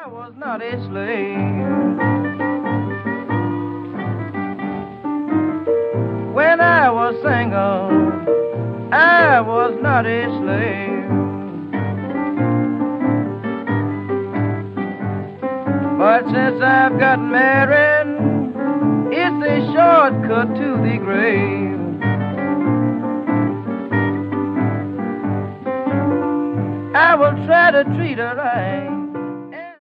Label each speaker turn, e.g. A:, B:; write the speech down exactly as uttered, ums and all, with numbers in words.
A: was not a slave. When I was single, I was not a slave. But since I've got married, it's a shortcut to the grave. I will try to treat her right.